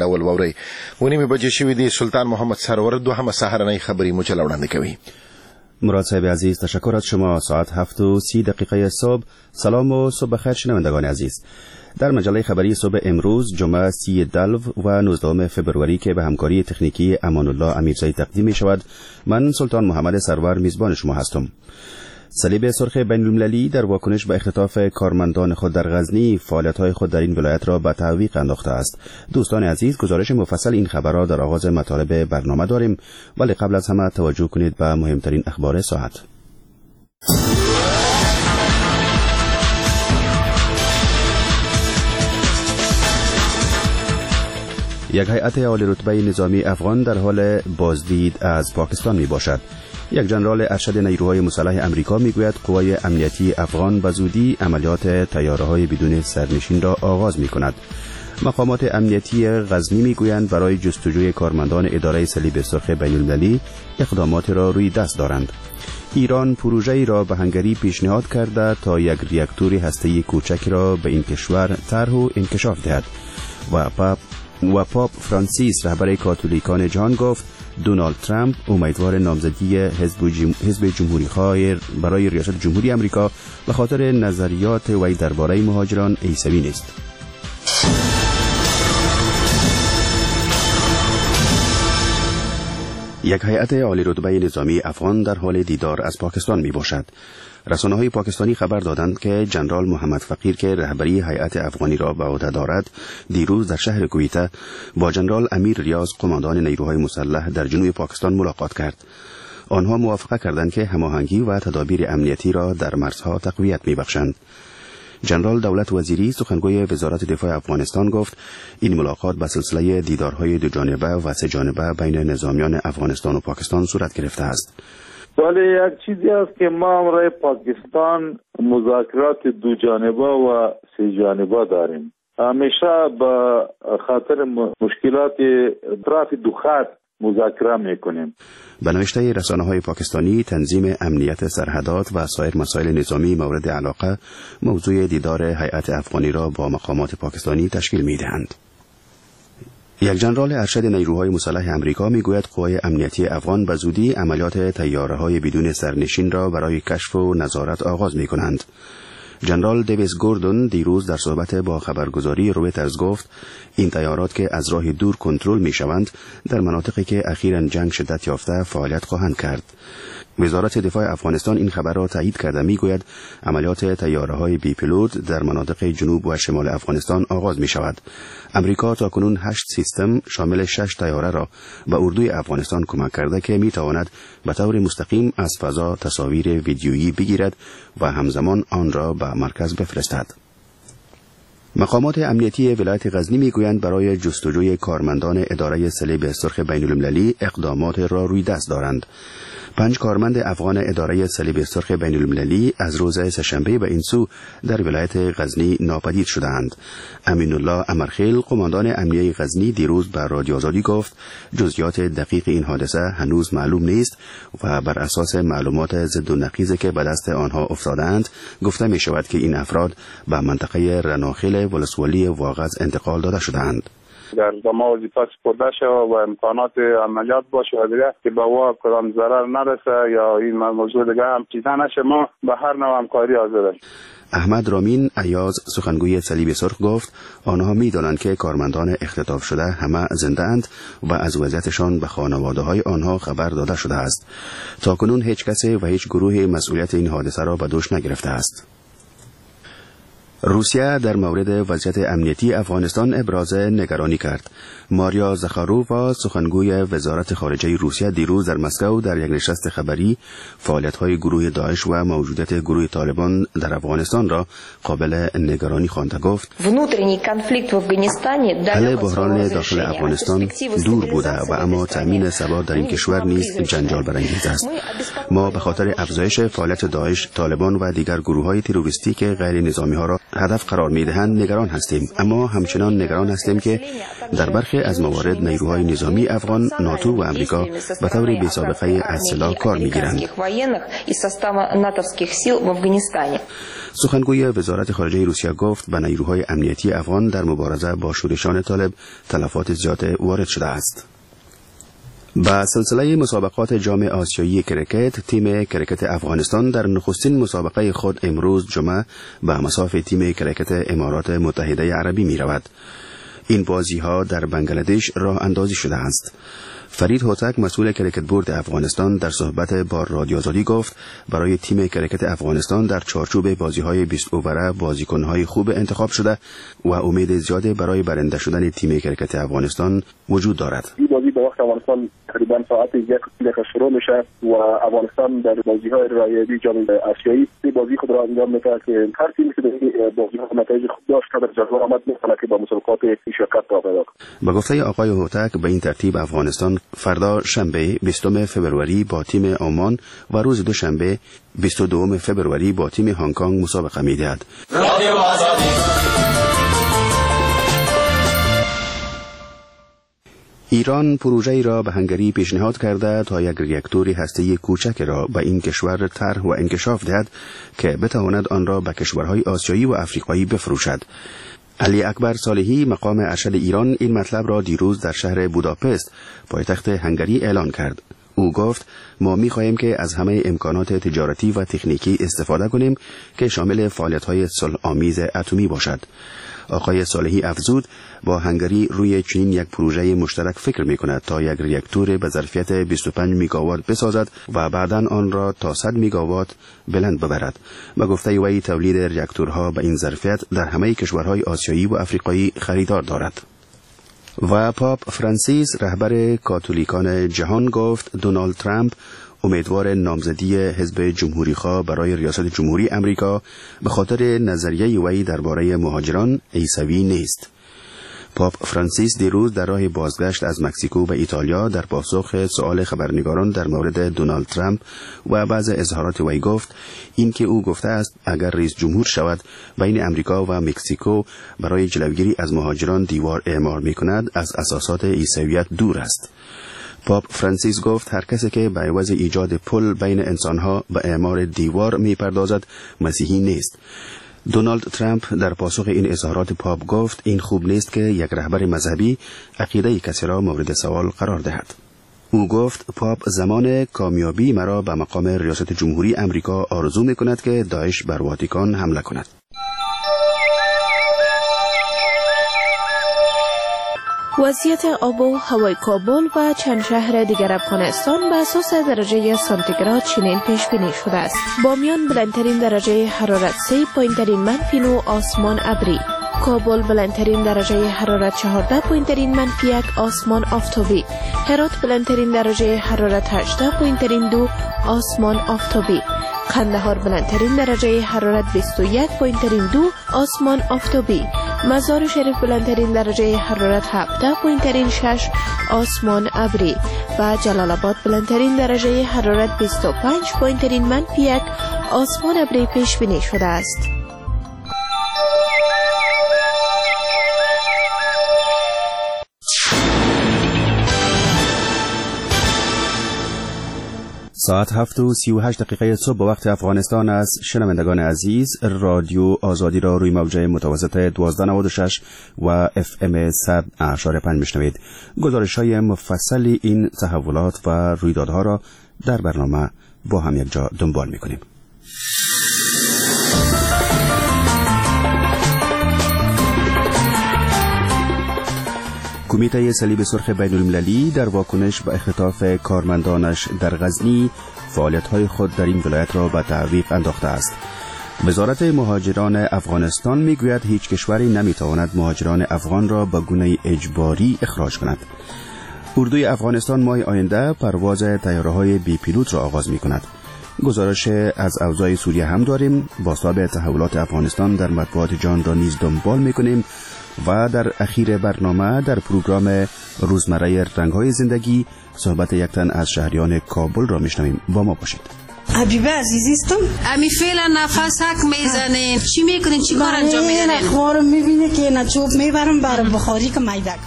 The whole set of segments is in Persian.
ډول ووري. 9 بجې شوې دي. سلطان محمد سرور دوهمه سهارنۍ خبری مجله وړاندې کوي. مراد صاحب عزیز، تشکر از شما. ساعت 7:30 صبح. سلام و صبح بخیر شنوندگان عزیز. در مجله خبری صبح امروز جمعه 30 دلو و 19 فبروری که به همکاری تکنیکی امان الله امیرزایی تقدیم می شود، من سلطان محمد سرور میزبان شما هستم. صلیب سرخ بین‌المللی در واکنش به اختطاف کارمندان خود در غزنی فعالیت‌های خود در این ولایت را به تعویق انداخته است. دوستان عزیز، گزارش مفصل این خبر را در آغاز مطالب برنامه داریم، ولی قبل از همه توجه کنید به مهمترین اخبار ساعت. یک هیئت عالی رتبه نظامی افغان در حال بازدید از پاکستان می باشد. یک ژنرال ارشد نیروهای مسلح امریکا میگوید قوای امنیتی افغان به زودی عملیات طیاره‌های بدون سرنشین را آغاز می‌کند. مقامات امنیتی غزنی میگویند برای جستجوی کارمندان اداره صلیب سرخ بین‌المللی اقدامات را روی دست دارند. ایران پروژه‌ای را به هنگری پیشنهاد کرده تا یک ریاکتور هسته‌ای کوچک را به این کشور طرح و انکشاف دهد. و پاپ فرانسیس رهبر کاتولیکان جهان گفت دونالد ترامپ امیدوار نامزدی حزب جمهوری‌خواه برای ریاست جمهوری آمریکا به خاطر نظریات وی درباره مهاجران عیسوی نیست. یک هیئت عالی رتبه نظامی افغان در حال دیدار از پاکستان می باشد. رسانه‌های پاکستانی خبر دادند که ژنرال محمد فقیر که رهبری هیئت افغانی را به عهده دارد، دیروز در شهر کویته با ژنرال امیر ریاض قماندان نیروهای مسلح در جنوب پاکستان ملاقات کرد. آنها موافقه کردند که هماهنگی و تدابیر امنیتی را در مرزها تقویت می‌بخشند. ژنرال دولت وزیری سخنگوی وزارت دفاع افغانستان گفت این ملاقات به سلسله دیدارهای دو جانبه و سه جانبه بین نظامیان افغانستان و پاکستان صورت گرفته است. ولی یک چیزی است که ما امروز پاکستان مذاکرات دو جانبه و سه جانبه داریم. همیشه به خاطر مشکلات اطراف دو خط مذاکره میکنیم. به نوشته رسانه‌های پاکستانی، تنظیم امنیت سرحدات و سایر مسائل نظامی مورد علاقه موضوع دیدار هیئت افغانی را با مقامات پاکستانی تشکیل میدهند. یک ژنرال ارشد نیروهای مسلح امریکا میگوید قوای امنیتی افغان به زودی عملیات طیاره‌های بدون سرنشین را برای کشف و نظارت آغاز می‌کنند. ژنرال دیویس گوردون دیروز در صحبت با خبرگزاری رویترز گفت این طیارات که از راه دور کنترل می‌شوند در مناطقی که اخیراً جنگ شدت یافته فعالیت خواهند کرد. وزارت دفاع افغانستان این خبر را تایید کرده میگوید عملیات طیاره‌های بی پیلوت در مناطق جنوب و شمال افغانستان آغاز می شود. امریکا تاکنون 8 سیستم شامل 6 طیاره را به اردوی افغانستان کمک کرده که می تواند به طور مستقیم از فضا تصاویر ویدیویی بگیرد و همزمان آن را به مرکز بفرستد. مقامات امنیتی ولایت غزنی میگویند برای جستجوی کارمندان اداره صلیب سرخ بین‌المللی اقدامات را روی دست دارند. 5 کارمند افغان اداره صلیب سرخ بین‌المللی از روز سه‌شنبه به این سو در ولایت غزنی ناپدید شدند. امین الله امرخیل قماندان امنیه غزنی دیروز به رادیو آزادی گفت جزئیات دقیق این حادثه هنوز معلوم نیست و بر اساس معلومات ضد و نقیضی که به دست آنها افتادند گفته می شود که این افراد به منطقه رناخیل ولسوالی واغظ انتقال داده شدند. در ما وظیفه سپرده شد و امکانات عملیات باشه و دیگه که به وا کدام ضرر نرسه یا این موضوع دیگه هم چیزا نشه، ما به هر نوع همکاری حاضریم. احمد رامین ایاز سخنگوی صلیب سرخ گفت آنها می‌دانند که کارمندان اختطاف شده همه زنده اند و از وضعیتشان به خانواده‌های آنها خبر داده شده است. تاکنون هیچ کسی و هیچ گروهی مسئولیت این حادثه را به دوش نگرفته است. روسیه در مورد وضعیت امنیتی افغانستان ابراز نگرانی کرد. ماریا زخارووا سخنگوی وزارت خارجه روسیه دیروز در مسکو در یک نشست خبری فعالیت‌های گروه داعش و موجودیت گروه طالبان در افغانستان را قابل نگرانی خوانده گفت حل بحران داخل افغانستان دور بوده و اما تأمین ثبات در این کشور نیز جنجال برانگیز است. ما به خاطر افزایش فعالیت داعش، طالبان و دیگر گروه‌های تروریستی که غیر نظامی‌ها را هدف قرار می‌دهند نگران هستیم، اما همچنان نگران هستیم که در برخی از موارد نیروهای نظامی افغان، ناتو و آمریکا به طور بی‌سابقه از سلاح کار می‌گیرند. سخنگوی وزارت خارجه روسیه گفت به نیروهای امنیتی افغان در مبارزه با شورشان طالب تلفات زیاد وارد شده است. با سلسله مسابقات جام آسیایی کرکت، تیم کرکت افغانستان در نخستین مسابقه خود امروز جمعه به مصاف تیم کرکت امارات متحده عربی می رود. این بازی ها در بنگلادش راه اندازی شده است. فرید هوتک مسئول کرکت بورد افغانستان در صحبت با رادیو آزادی گفت برای تیم کرکت افغانستان در چارچوب بازی‌های 20 اووره بازیکن‌های خوب انتخاب شده و امید زیاد برای برنده شدن تیم کرکت افغانستان وجود دارد. این بازی با وقت افغانستان تقریبا ساعت 1 شروع میشه و افغانستان در بازی‌های رایگان جام آسیایی بازی خود را انجام میده که هر تیمی که در بازی‌ها نتایج خوب داشت در جدول آمد می‌تونه که با مسابقات شرکت پیدا کنه. با گفته آقای هوتک به این ترتیب افغانستان فردا شنبه 20 فوریه با تیم عمان و روز دوشنبه 22 فوریه با تیم هنگ کنگ مسابقه می‌دهد. ایران پروژه‌ای را به هنگری پیشنهاد کرده تا یک ریاکتور هسته‌ای کوچک را به این کشور طرح و انکشاف دهد که بتواند آن را به کشورهای آسیایی و افریقایی بفروشد. علی اکبر صالحی مقام ارشد ایران این مطلب را دیروز در شهر بوداپست پایتخت هنگری اعلان کرد. او گفت ما می‌خواهیم که از همه امکانات تجارتی و تکنیکی استفاده کنیم که شامل فعالیت‌های صلح‌آمیز اتمی باشد. آقای صالحی افزود با هنگری روی چنین یک پروژه مشترک فکر می‌کند تا یک ریاکتور به ظرفیت 25 میگاوات بسازد و بعداً آن را تا 100 میگاوات بلند ببرد. به گفته وی تولید ریاکتورها به این ظرفیت در همه کشورهای آسیایی و افریقایی خریدار دارد. و پاپ فرانسیس رهبر کاتولیکان جهان گفت دونالد ترامپ امیدوار نامزدی حزب جمهوری‌خواه برای ریاست جمهوری امریکا به خاطر نظریه وی درباره مهاجران عیسوی نیست. پاپ فرانسیس دیروز در راه بازگشت از مکزیکو به ایتالیا در پاسخ سؤال خبرنگاران در مورد دونالد ترامپ و بعض اظهارات وی گفت اینکه او گفته است اگر رئیس جمهور شود بین امریکا و مکزیکو برای جلوگیری از مهاجران دیوار اعمار می‌کند از اساسات عیسویت دور است. پاپ فرانسیس گفت هر کسی که به عوض ایجاد پل بین انسانها به اعمار دیوار می‌پردازد مسیحی نیست. دونالد ترامپ در پاسخ این اظهارات پاپ گفت این خوب نیست که یک رهبر مذهبی عقیده کسی را مورد سوال قرار دهد. او گفت پاپ زمان کامیابی مرا به مقام ریاست جمهوری امریکا آرزو می‌کند که داعش بر واتیکان حمله کند. وضعیت آب و هوای کابل و چند شهر دیگر افغانستان به اساس درجه سانتیگراد چنین پیش بینی شده است. بامیان بلندترین درجه حرارت 3، پایینترین منفی 9، آسمان ابری. کابل بلندترین درجه حرارت 14، پایینترین منفی 1، آسمان آفتابی. هرات بلندترین درجه حرارت 18، پایینترین 2، آسمان آفتابی. قندهار بلندترین درجه حرارت 21، پایینترین 2، آسمان آفتابی. مزار شریف بلندترین درجه حرارت 17، پایینترین 6، آسمان ابری. و جلال آباد بلندترین درجه حرارت 25، پایینترین منفی 1، آسمان ابری پیش بینی شده است. ساعت 7:38 صبح به وقت افغانستان است. شنوندگان عزیز، رادیو آزادی را روی موجه متوسط 1296 و FM 100.5 میشنوید. گزارش‌های مفصل این تحولات و رویدادها را در برنامه با هم یک جا دنبال می‌کنیم. کمیته صلیب سرخ بین‌المللی در واکنش به اختطاف کارمندانش در غزنی فعالیت‌های خود در این ولایت را به تعویق انداخته است. وزارت مهاجران افغانستان میگوید هیچ کشوری نمیتواند مهاجران افغان را به گونه اجباری اخراج کند. اردوی افغانستان ماه آینده پرواز طیاره‌های بی پیلوت را آغاز می‌کند. گزارش از اوضاع سوریه هم داریم. با صاحب تحولات افغانستان در مطبوعات جهان را نیز دنبال می‌کنیم و در اخیر برنامه در پروگرام روزمره رنگ‌های زندگی صحبت یک تن از شهریان کابل را میشنویم. با ما باشید. حبیبه عزیزیستم. امی فعلا نفس حک میزنین. چی میکنین؟ چی کار انجام میدین؟ اخبار میبینه که نه چوب میبرم برای بخاری که میده کنم.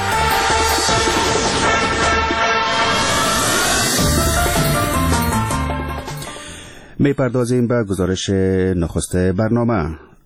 میپردازیم به گزارش نخست برنامه.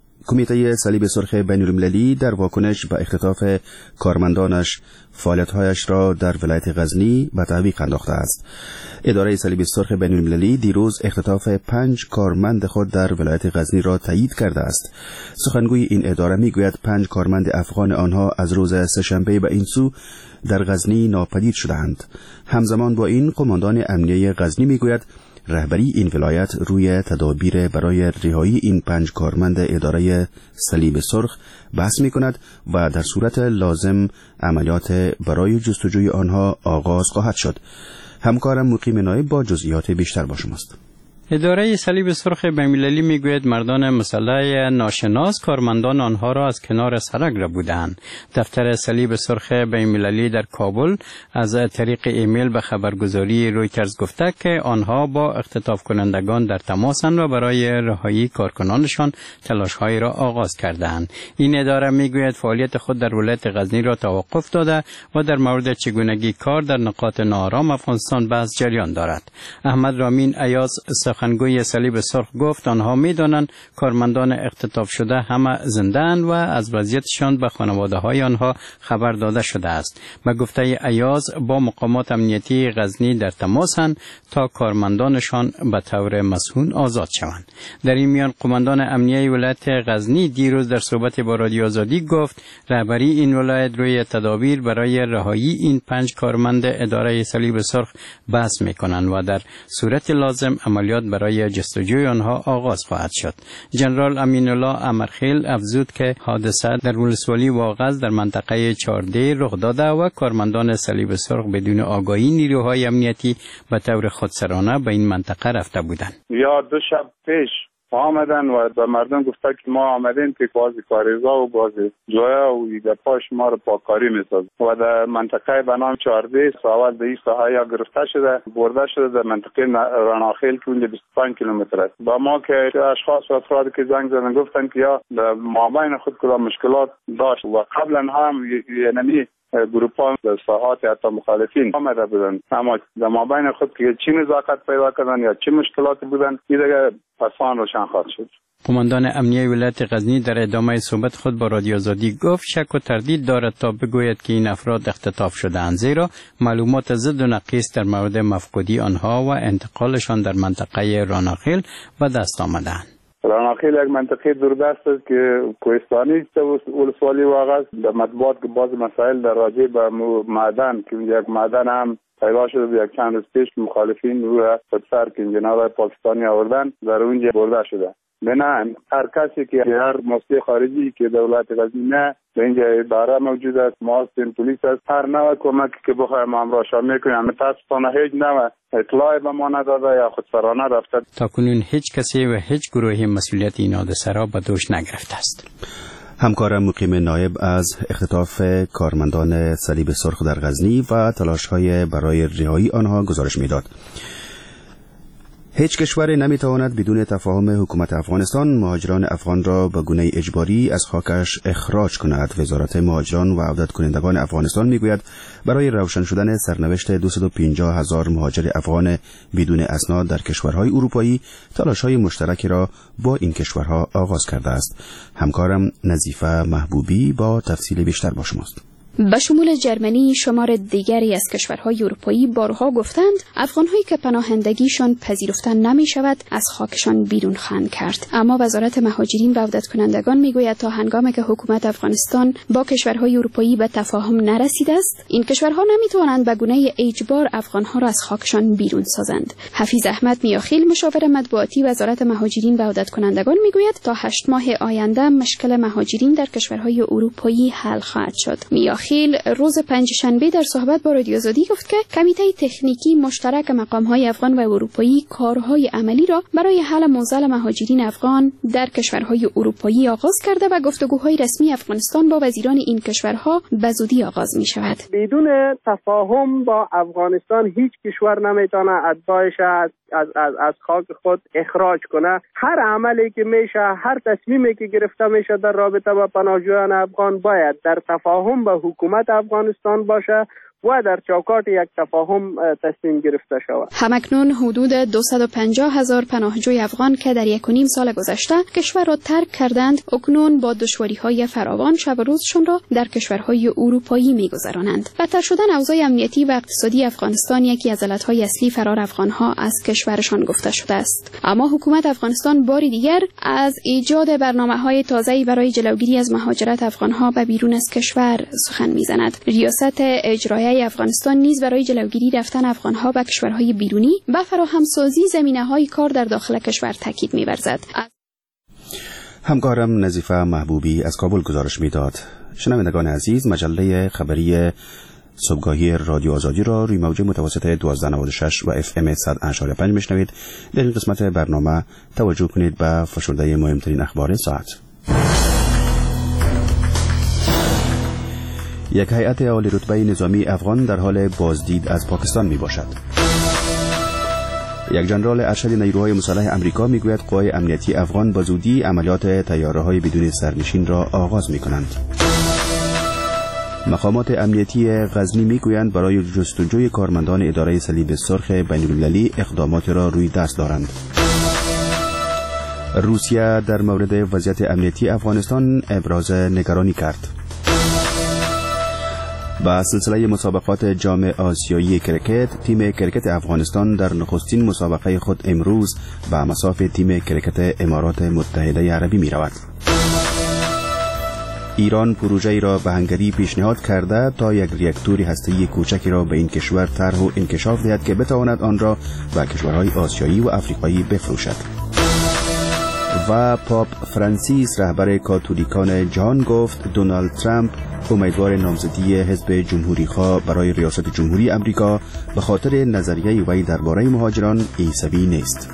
کمیته صلیب سرخ بین‌المللی در واکنش به اختطاف کارمندانش فعالیت‌هایش را در ولایت غزنی به تعویق انداخته است. اداره صلیب سرخ بین‌المللی دیروز اختطاف 5 کارمند خود در ولایت غزنی را تایید کرده است. سخنگوی این اداره میگوید 5 کارمند افغان آنها از روز سه‌شنبه به این سو در غزنی ناپدید شدند. همزمان با این قماندان امنیه غزنی میگوید رهبری این ولایت روی تدابیر برای رهایی این 5 کارمند اداره صلیب سرخ بحث می کند و در صورت لازم عملیات برای جستجوی آنها آغاز خواهد شد. همکارم مقیم نایب با جزئیات بیشتر با شماست. اداره صلیب سرخ بین‌المللی میگوید مردان مسلح ناشناس کارمندان آنها را از کنار سرک را بودند. دفتر صلیب سرخ بین‌المللی در کابل از طریق ایمیل به خبرگزاری رویترز گفته که آنها با اختطاف کنندگان در تماسند و برای رهایی کارکنانشان تلاش‌هایی را آغاز کردند. این اداره میگوید فعالیت خود در ولایت غزنی را توقف داده و در مورد چگونگی کار در نقاط ناآرام افغانستان بحث جریان دارد. احمد رامین ایاز سخنگوی صلیب سرخ گفت آنها می‌دانند کارمندان اختطاف شده همه زنده‌اند و از وضعیتشان به خانواده‌های آنها خبر داده شده است. به گفته ایاز با مقامات امنیتی غزنی در تماسند تا کارمندانشان به طور مسئول آزاد شوند. در این میان قماندان امنیه ولایت غزنی دیروز در صحبت با رادیو آزادی گفت رهبری این ولایت روی تدابیر برای رهایی این 5 کارمند اداره صلیب سرخ بحث می‌کنند و در صورت لازم عملیات برای جستجوی آنها آغاز خواهد شد. جنرال امین الله امرخیل افزود که حادثه در ولسوالی واغظ در منطقه 14 رخ داده و کارمندان صلیب سرخ بدون آگاهی نیروهای امنیتی به طور خودسرانه به این منطقه رفته بودند. یا 2 شب پیش آمدن و به مردم گفته که ما آمدیم که بازی کاریزا و بازی جویا و دپاش ما رو پاکاری میساز و در منطقه به نام 14 ساول به این ساحه یا گرفته شده برده شده در منطقه راناخیل که اونجا 25 کیلومتر است. با ما که اشخاص و افرادی که زنگ زدن گفتن که یا مابین خود کدام مشکلات داشت و قبلا هم یعنی گروپان در ساحات حتی مخالفین آمده بودن، اما در مابین خود که چی نزاکت پیدا کردن یا چی مشکلاتی بودن این دیگه پسان روشن خواهد شد. قماندان امنیه ولایت غزنی در ادامه صحبت خود با رادیو آزادی گفت شک و تردید دارد تا بگوید که این افراد اختطاف شده‌اند، زیرا معلومات ضد و نقیص در مورد مفقودی آنها و انتقالشان در منطقه راناخیل به دست آمده‌اند. راناخیل یک منطقه دوردست است که کوهستانی است ولسوالی واغظ. در مطبوعات که بعض مسائل در راجع به معدن که یک معدن هم پیدا شده یک چند روز پیش مخالفین روی خودسر که انجینرهای پاکستانی آوردن در اونجا برده شده. بنابراین هر کسی که هر مسئول خارجی که دولت غزنی نه به اینجا اداره موجود است، محاسن پلیس است، هر نوع کمک که بخوایم امراشان میکنیم متاسفانه هیچ نوع اطلاعی به ما نداده یا خودسرانه رفته. تاکنون هیچ کسی و هیچ گروهی مسئولیت این حادثه را به دوش نگرفته است. همکارم مقیم نایب از اختطاف کارمندان صلیب سرخ در غزنی و تلاش‌های برای رهایی آنها گزارش میداد. هیچ کشوری نمیتواند بدون تفاهم حکومت افغانستان مهاجران افغان را به گونه اجباری از خاکش اخراج کند. وزارت مهاجران و عودت کنندگان افغانستان میگوید برای روشن شدن سرنوشت 250,000 مهاجر افغان بدون اسناد در کشورهای اروپایی تلاش‌های مشترکی را با این کشورها آغاز کرده است. همکارم نظیفه محبوبی با تفصیل بیشتر با شماست. به شمول جرمنی شمار دیگری از کشورهای اروپایی بارها گفتند افغان‌هایی که پناهندگیشان پذیرفته نمی شود از خاکشان بیرون خواهند کرد. اما وزارت مهاجرین و عودت کنندگان میگوید تا هنگامی که حکومت افغانستان با کشورهای اروپایی به تفاهم نرسیده است این کشورها نمیتوانند به گونه اجبار افغان‌ها را از خاکشان بیرون سازند. حفیظ احمد میاخیل مشاور مطبوعاتی وزارت مهاجرین و عودت کنندگان میگوید تا 8 ماه آینده مشکل مهاجرین در کشورهای اروپایی حل خواهد شد. میاخیل داخل روز پنجشنبه در صحبت با رادیو آزادی گفت که کمیته تکنیکی مشترک مقام‌های افغان و اروپایی کارهای عملی را برای حل معضل مهاجرین افغان در کشورهای اروپایی آغاز کرده و گفتگوهای رسمی افغانستان با وزیران این کشورها به زودی آغاز می شود. بدون تفاهم با افغانستان هیچ کشور نمیتونه اتباعش از خاک خود اخراج کنه. هر عملی که میشه، هر تصمیمی که گرفته میشه در رابطه با پناهجویان افغان باید در تفاهم با حکومت افغانستان باشه و در چوکات یک تفاهم تصمیم گرفته شود. همکنون حدود 250,000 پناهجوی افغان که در 1.5 سال گذشته کشور را ترک کردند، اکنون با دشواری‌های فراوان شب و روزشون را در کشورهای اروپایی می‌گذرانند. بدتر شدن اوضاع امنیتی و اقتصادی افغانستان یکی از علتهای اصلی فرار افغان‌ها از کشورشان گفته شده است. اما حکومت افغانستان باری دیگر از ایجاد برنامه‌های تازه‌ای برای جلوگیری از مهاجرت افغان‌ها به بیرون از کشور سخن می‌زند. ریاست اجرایی افغانستان نیز برای جلوگیری رفتن افغان‌ها به کشورهای بیرونی به فراهمسازی زمینه‌های کار در داخل کشور تاکید می‌ورزد. همکارم نظیفه محبوبی از کابل گزارش می‌داد. شنوندگان عزیز، مجله خبری صبحگاهی رادیو آزادی را روی موج متوسط 1296 و FM 100.5 میشنوید. در این قسمت برنامه توجه کنید به فشرده مهمترین اخبار ساعت. یک هیئت عالی رتبه نظامی افغان در حال بازدید از پاکستان می باشد. یک ژنرال ارشد نیروهای مسلح امریکا می گوید قوای امنیتی افغان با زودی عملیات طیاره‌های بدون سرنشین را آغاز می کنند. مقامات امنیتی غزنی می گویند برای جستجوی کارمندان اداره صلیب سرخ بین‌المللی اقدامات را روی دست دارند. روسیه در مورد وضعیت امنیتی افغانستان ابراز نگرانی کرد. با سلسله مسابقات جام آسیایی کرکت، تیم کرکت افغانستان در نخستین مسابقه خود امروز به مصاف تیم کرکت امارات متحده عربی می رود. ایران پروژه‌ای را به هنگری پیشنهاد کرده تا یک ریاکتور هسته‌ای کوچکی را به این کشور طرح و انکشاف دهد که بتواند آن را به کشورهای آسیایی و آفریقایی بفروشد. و پاپ فرانسیس رهبر کاتولیکان جهان گفت دونالد ترامپ امیدوار نامزدی حزب جمهوری‌خواه برای ریاست جمهوری امریکا به خاطر نظریه وی درباره مهاجران عیسوی نیست.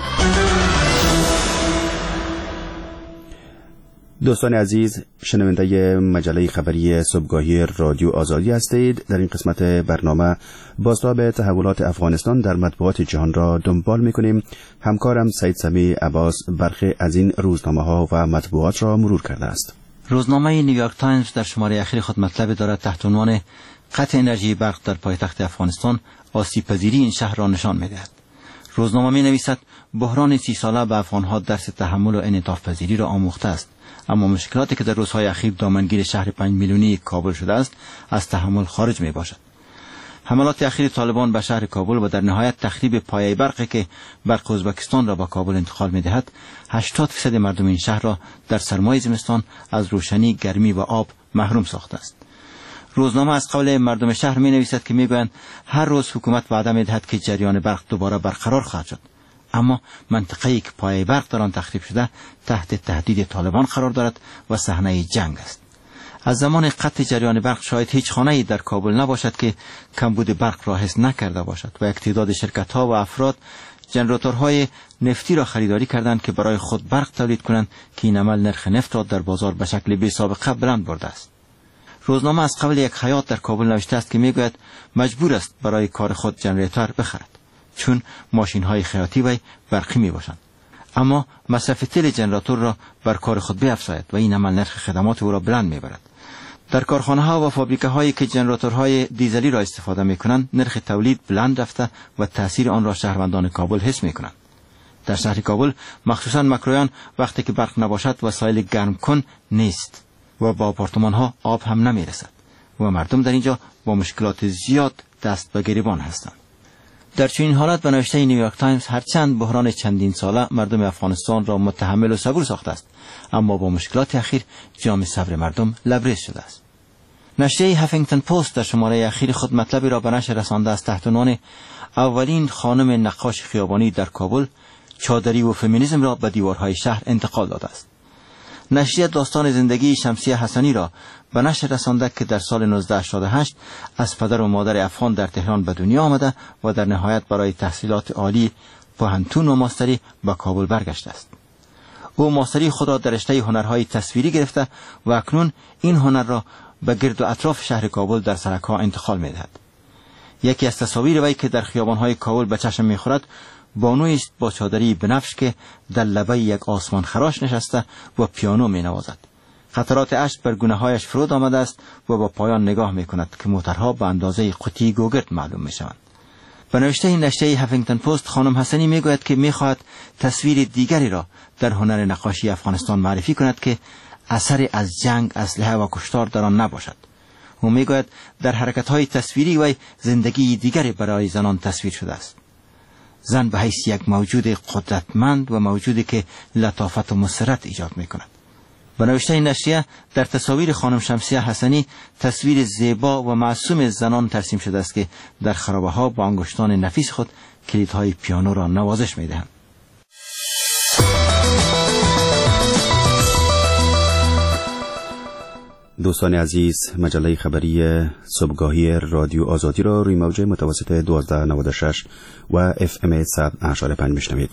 دوستان عزیز، شنونده مجله خبری صبحگاهی رادیو آزادی هستید. در این قسمت برنامه بازتاب تحولات افغانستان در مطبوعات جهان را دنبال می‌کنیم. همکارم سید سمی عباس برخی از این روزنامه‌ها و مطبوعات را مرور کرده است. روزنامه نیویورک تایمز در شماره اخیر خود مطلب دارد تحت عنوان قطع انرژی برق در پایتخت افغانستان آسیب پذیری این شهر را نشان می‌دهد. روزنامه می‌نویسد بحران 30 ساله به افغان‌ها درس تحمل و انعطاف پذیری را آموخته است، اما مشکلاتی که در روزهای اخیر دامنگیر شهر 5 میلیونی کابل شده است از تحمل خارج می باشد. حملات اخیر طالبان به شهر کابل و در نهایت تخریب پایه برقی که برق ازبکستان را به کابل انتقال می دهد 80% مردم این شهر را در سرمای زمستان از روشنی، گرمی و آب محروم ساخته است. روزنامه از قول مردم شهر می نویسد که می گویند هر روز حکومت وعده می دهد که جریان برق دوباره برقرار خواهد شد، اما منطقه‌ای که پایه برق در آن تخریب شده تحت تهدید طالبان قرار دارد و صحنه جنگ است. از زمان قطع جریان برق شاید هیچ خانه‌ای در کابل نباشد که کمبود برق را حس نکرده باشد و یک تعداد شرکت‌ها و افراد ژنراتورهای نفتی را خریداری کردند که برای خود برق تولید کنند که این عمل نرخ نفت را در بازار به شکل بی سابقه بلند برده است. روزنامه از قبل یک حیات در کابل نوشته است که میگوید مجبور است برای کار خود ژنراتور بخرد چون ماشین‌های خیاطی وی برقی میباشند، اما مصرف تیل ژنراتور را بر کار خود بیفزاید و این عمل نرخ خدمات او را بلند میبرد. در کارخانه‌ها و فابریکه‌هایی که ژنراتورهای دیزلی را استفاده می‌کنند نرخ تولید بلند رفته و تأثیر آن را شهروندان کابل حس می‌کنند. در شهر کابل مخصوصاً مکرویان وقتی که برق نباشد وسایل گرم کن نیست و با آپارتمان‌ها آب هم نمی‌رسد و مردم در اینجا با مشکلات زیاد دست به گریبان هستند. در چنین حالت به نوشته نیویورک تایمز هرچند بحران چندین ساله مردم افغانستان را متحمل و صبور ساخته است، اما با مشکلات اخیر جام صبر مردم لبریز شده است. نشریه هفینگتن پست در شماره اخیر خود مطلبی را به نشر رسانده است تحت عنوان اولین خانم نقاش خیابانی در کابل چادری و فمینیسم را به دیوارهای شهر انتقال داده است. نشریه داستان زندگی شمسیه حسنی را به نشر رسانده که در سال 1988 از پدر و مادر افغان در تهران به دنیا آمده و در نهایت برای تحصیلات عالی پوهنتون و ماستری به کابل برگشته است. او ماستری خود را در رشته هنرهای تصویری گرفته و اکنون این هنر را به گرد و اطراف شهر کابل در سرک‌ها انتقال می‌دهد. یکی از تصاویر وی که در خیابان‌های کابل به چشم می‌خورد بانویی است با چادری بنفش که در لبه یک آسمان خراش نشسته و پیانو می‌نوازد. قطرات اشک بر گونه‌هایش فرود آمده است و با پایان نگاه می‌کند که موترها به اندازه قوطی گوگرد معلوم می‌شوند. به نوشته نشریه هفینگتن پست خانم حسنی میگوید که میخواهد تصویر دیگری را در هنر نقاشی افغانستان معرفی کند که اثر از جنگ، اسلحه و کشتار در آن نباشد. او میگوید در حرکت‌های تصویری وی زندگی دیگری برای زنان تصویر شده است. زن به حیث یک موجود قدرتمند و موجودی که لطافت و مسرت ایجاد میکند. به نوشته نشریه در تصاویر خانم شمسیه حسنی تصویر زیبا و معصوم زنان ترسیم شده است که در خرابه ها با انگشتان نفیس خود کلیدهای پیانو را نوازش میدهند. دوستان عزیز، مجله خبری صبحگاهی رادیو آزادی را روی موج متوسط 1296 و FM 100.5 میشنوید.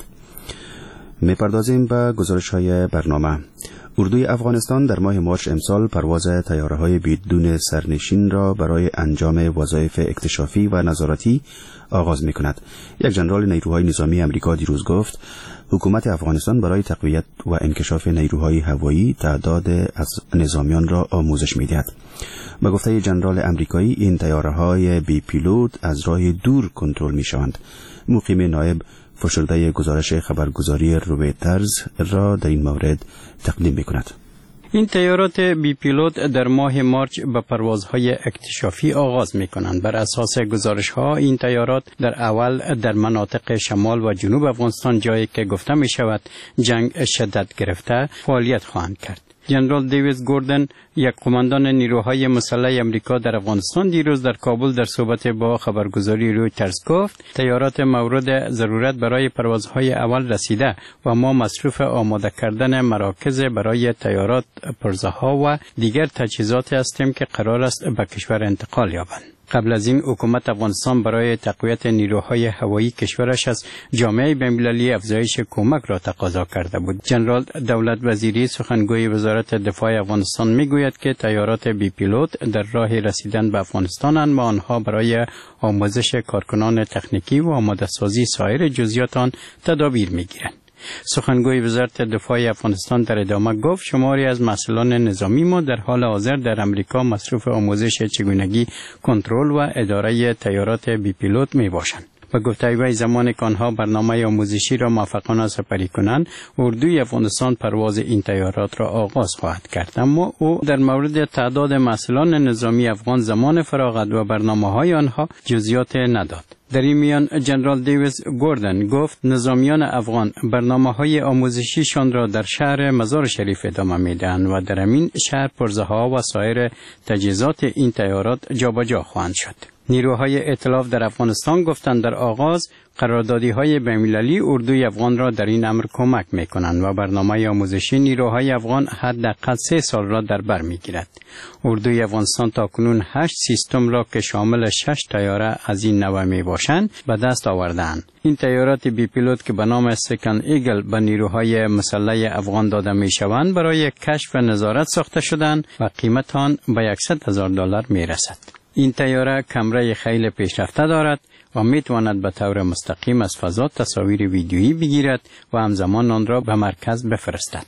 میپردازیم به گزارش های برنامه. اردوی افغانستان در ماه مارچ امسال پرواز طیاره‌های بدون سرنشین را برای انجام وظایف اکتشافی و نظارتی آغاز می‌کند. یک ژنرال نیروهای نظامی آمریکا دیروز گفت حکومت افغانستان برای تقویت و انکشاف نیروهای هوایی تعداد از نظامیان را آموزش می‌دهد. به گفته ژنرال آمریکایی این طیاره‌های بی پیلوت از راه دور کنترل می‌شوند. مقیم نایب فشرده گزارش خبرگزاری رویترز را در این مورد تقدیم می‌کند. این طیارات بی پیلوت در ماه مارچ به پروازهای اکتشافی آغاز می‌کنند. بر اساس گزارش‌ها این طیارات در اول در مناطق شمال و جنوب افغانستان، جایی که گفته می‌شود جنگ شدت گرفته، فعالیت خواهند کرد. جنرال دیوید گوردن، یک قماندان نیروهای مسلح آمریکا در افغانستان، دیروز در کابل در صحبت با خبرگزاری رویترز گفت طیارات مورد ضرورت برای پروازهای اول رسیده و ما مصروف آماده کردن مراکز برای طیارات، پرزه‌ها و دیگر تجهیزات هستیم که قرار است به کشور انتقال یابند. قبل از این حکومت افغانستان برای تقویت نیروهای هوایی کشورش از جامعه بین‌المللی افزایش کمک را تقاضا کرده بود. جنرال دولت وزیری سخنگوی وزارت دفاع افغانستان میگوید که طیارات بی پیلوت در راه رسیدن به افغانستانند و آنها برای آموزش کارکنان تکنیکی و آماده سازی سایر جزئیات آن تدابیر میگیرند. سخنگوی وزارت دفاع افغانستان در ادامه گفت شماری از مسئولان نظامی ما در حال حاضر در امریکا مصروف آموزش چگونگی کنترل و اداره طیارات بی پیلوت می باشند. به گفته وی زمانی که آنها برنامه آموزشی را موفقانه سپری کنند، اردوی افغانستان پرواز این طیارات را آغاز خواهد کرد. اما او در مورد تعداد مسئولان نظامی افغان، زمان فراغت و برنامه‌های آنها جزئیات نداد. در این میان جنرال دیوید گوردن گفت نظامیان افغان برنامه‌های آموزشیشان را در شهر مزار شریف ادامه می‌دهند و در همین شهر پرزه‌ها و سایر تجهیزات این طیارات جابجا خواهند شد. نیروهای ائتلاف در افغانستان گفتند در آغاز قراردادی‌های بین‌المللی اردوی افغان را در این امر کمک می‌کنند و برنامه آموزشی نیروهای افغان حداقل 3 سال را در بر می‌گیرد. اردوی افغانستان تاکنون 8 سیستم را که شامل 6 طیاره از این نوع میباشند به دست آوردند. این طیارات بی پیلوت که به نام سکند ایگل به نیروهای مسلح افغان داده میشوند برای کشف و نظارت ساخته شدند و قیمت آن به $100,000 میرسد. این طیاره کامرای خیلی پیشرفته دارد و میتواند به طور مستقیم از فضا تصاویر ویدیویی بگیرد و همزمان آن را به مرکز بفرستد.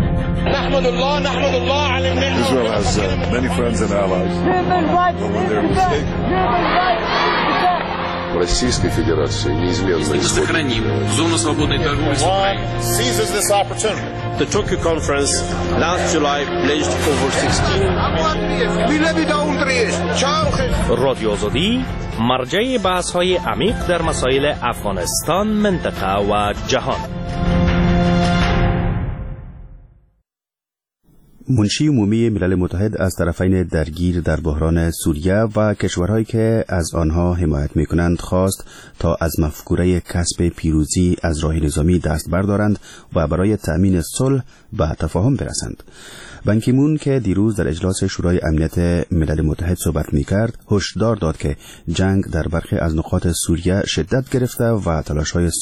نحمد الله على النعمة. Israel has many friends and allies. Российской Федерации неизменно сохраним зону свободной торговли с Украиной. Seizes this opportunity. The Tokyo conference last July pledged over 16. رادیو آزادی مرجع بحث‌های عمیق در مسائل افغانستان، منطقه و جهان. منشی عمومی ملل متحد از طرفین درگیر در بحران سوریه و کشورهایی که از آنها حمایت می‌کنند خواست تا از مفکوره کسب پیروزی از راه نظامی دست بردارند و برای تأمین صلح به تفاهم برسند. بان کی مون که دیروز در اجلاس شورای امنیت ملل متحد صحبت می‌کرد، هشدار داد که جنگ در برخی از نقاط سوریه شدت گرفته و تلاش‌های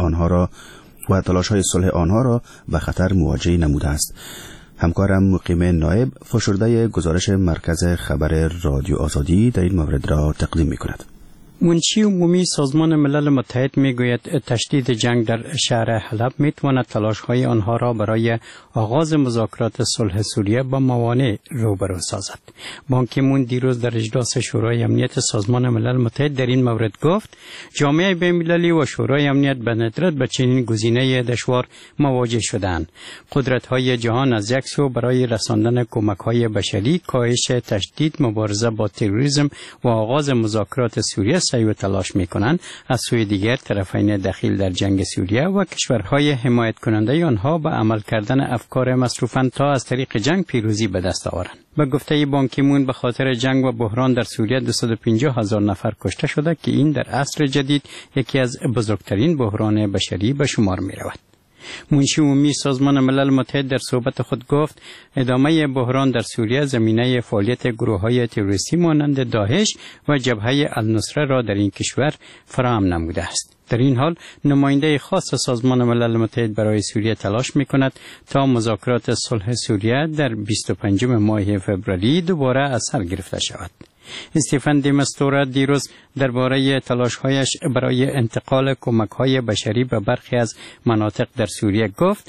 صلح آنها را به خطر مواجه نموده است. همکارم مقیم نایب فشرده گزارش مرکز خبر رادیو آزادی در این مورد را تقدیم می‌کند. منشی عمومی سازمان ملل متحد میگوید تشدید جنگ در شهر حلب میتواند تلاش‌های آنها را برای آغاز مذاکرات صلح سوریه با موانع روبرو سازد. بان کی مون دیروز در اجلاس شورای امنیت سازمان ملل متحد در این مورد گفت جامعه بین‌المللی و شورای امنیت به ندرت به چنین گزینه دشوار مواجه شدند. قدرت‌های جهان از یک سو برای رساندن کمک‌های بشری، کاهش تشدید مبارزه با تروریسم و آغاز مذاکرات سوریه سعی و تلاش می‌کنند، از سوی دیگر طرفین دخیل در جنگ سوریه و کشورهای حمایت کننده آنها به عمل کردن افکار مصروفاند تا از طریق جنگ پیروزی به دست آورند. به گفته بان کی مون به خاطر جنگ و بحران در سوریه 250,000 نفر کشته شده که این در عصر جدید یکی از بزرگترین بحران بشری به شمار می‌رود. منشی عمومی سازمان ملل متحد در صحبت خود گفت ادامه بحران در سوریه زمینه فعالیت گروه‌های تروریستی مانند داعش و جبهه النصره را در این کشور فراهم نموده است. در این حال نماینده خاص سازمان ملل متحد برای سوریه تلاش می‌کند تا مذاکرات صلح سوریه در 25 ماه فوریه دوباره از سر گرفته شود. استیفن دی مستورا دیروز درباره تلاش‌هایش برای انتقال کمک‌های بشری به برخی از مناطق در سوریه گفت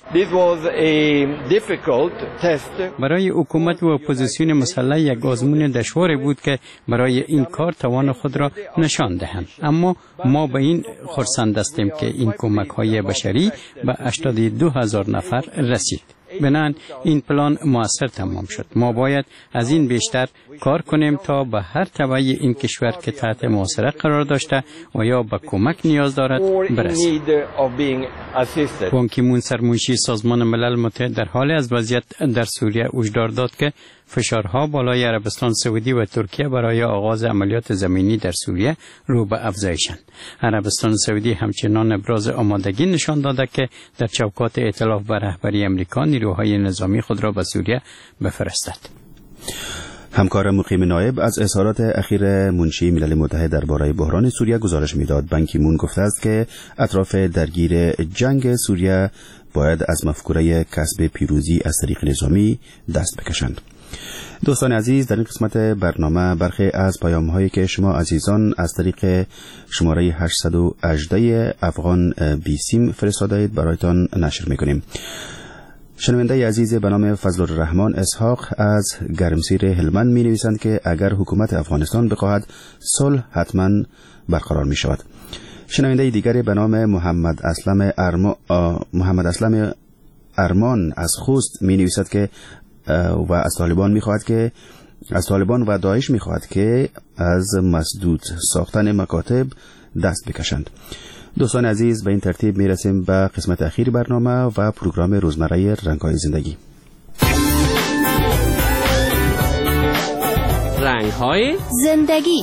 برای حکومت و اپوزیسیون مسلح یک آزمون دشواری بود که برای این کار توان خود را نشان دهند، اما ما به این خرسند هستیم که این کمک‌های بشری به 82,000 نفر رسید. بنان این پلان موثر تمام شد. ما باید از این بیشتر کار کنیم تا به هر تبعی این کشور که تحت محاصره قرار داشته و یا به کمک نیاز دارد برسیم. بان کی مون سرمنشی سازمان ملل متحد در حال از وضعیت در سوریه هشدار داد که فشارها بالای عربستان سعودی و ترکیه برای آغاز عملیات زمینی در سوریه رو به افزایشند. عربستان سعودی همچنان ابراز آمادگی نشان داده که در چوکات ائتلاف به رهبری امریکا نیروهای نظامی خود را به سوریه بفرستد. همکار مقیم نایب از اظهارات اخیر منشی ملل متحد درباره بحران سوریه گزارش می‌داد. بان کی مون گفته است که اطراف درگیر جنگ سوریه باید از مفکوره کسب پیروزی از طریق نظامی دست بکشند. دوستان عزیز، در این قسمت برنامه برخی از پیام‌هایی که شما عزیزان از طریق شماره 818 افغان بیسیم فرستاده اید برایتان نشر می‌کنیم. شنونده عزیز به نام فضل الرحمن اسحاق از گرمسیر هلمند می نویسند که اگر حکومت افغانستان بخواهد صلح حتما برقرار می شود. شنونده دیگری به نام محمد اسلم ارمان از خوست می نویسد که و از طالبان و داعش می خواهد که از مسدود ساختن مکاتب دست بکشند. دوستان عزیز، به این ترتیب می رسیم به قسمت اخیر برنامه و پروگرام روزمره رنگ‌های زندگی. رنگ‌های زندگی.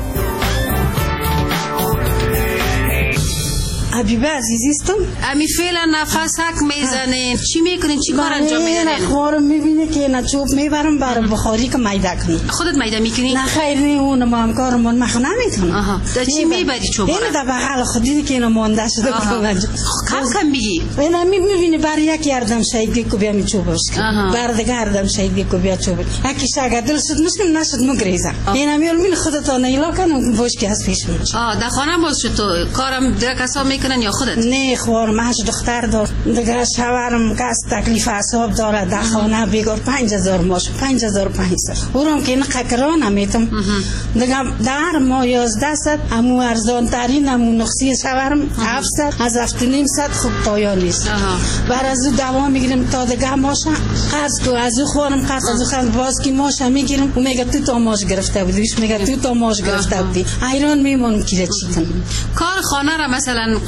حبیبه عزیزیستم. امی فعلا نفس حک میزنین. چی میکنین؟ چی کار انجام میدین؟ اخبار میبینه که نه چوب میبرم برای بخاری که میده کنی. خودت میده میکنی؟ نه خیر، نه اون ما همکارمون مخ نمیتونم. آها. در چی میبری چوب؟ اینو در بغل خودی که اینو مونده شده کنم. کم بگی. اینا میبینی برای یک یردم شایدی کو بیا می چوبش. برای دیگه یردم شایدی کو بیا چوب. یکی شاگرد دل شد مسلم نشد مگریزه. اینا میول من خودت نیلا کنم بوش کی از پیش میاد. در خانه باز شد تو کارم در کسا میکنن یا خودت؟ نه خوار ماش دختر دار دیگه شوهرم کس تکلیف حساب داره در خانه بگور 5,000 ماش 5,500 اونم که این قکران نمیتم دیگه در ما 1100 امو ارزان ترین امو نقصی شوهرم 700 از 7,500 خوب پایان نیست. بر از او دوام میگیریم تا دیگه ماش قرض تو از او خورم قرض از او خرم باز کی ماش میگیرم و میگه تو تا ماش گرفته بودیش میگه تو تا ماش گرفته بودی ایران میمونم که چی کنم. کار خانه را مثلا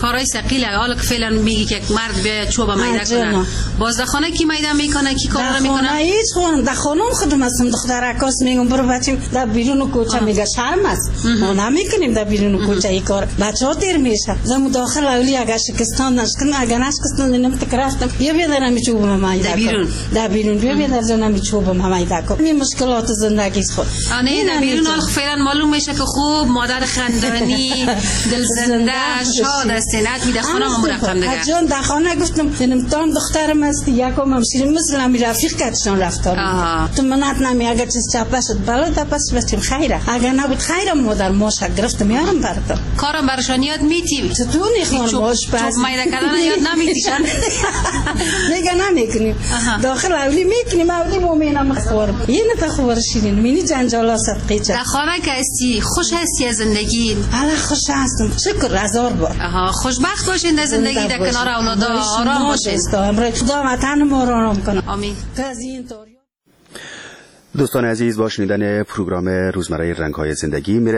کارهای ثقیل حالا که فعلا میگی که مرد بیا چوب میده کنه باز در خانه کی میده میکنه کی کار میکنه هیچ خون در خانم خودم هستم دختر عکاس میگم برو بچیم در بیرون کوچه میگه شرم است ما نمیکنیم در بیرون کوچه این کار بچه‌ها دیر میشه زمو داخل اولی اگه شکستان نشکن اگه نشکستان نمیتکرافتم بیا در میچوب ما میده در بیرون بیا در جنا میچوب ما میده کو این مشکلات زندگی است خود نه در بیرون حال فعلا معلوم میشه که خوب مادر خندانی دلزنده شاد است نه میده خانم مرقم دیگه جان در خانه گفتم نمیتونم دخترم است یکم همشیره مثل همین رفیق کردشان رفتار تو منات نمی اگر چیز چاپه شد بالا تا پس بچیم خیره اگر نبود خیره مادر ماشه گرفتم میارم برات کارم برشان یاد میتی تو نیخوان باش پس چوب میده کردن یاد نمیتیشن نگه نمیکنیم داخل اولی میکنیم اولی مومینم خورم یه نتا خور شیرین مینی جنجالا صدقی چه در خانه که هستی خوش هستی از زندگی بله خوش هستم شکر هزار بار خوشبخت باشین در زندگی در کنار اولادا آرام باشین خدا وطن ما را آرام کنه آمین. دوستان عزیز با شنیدن پروگرام روزمره رنگ‌های زندگی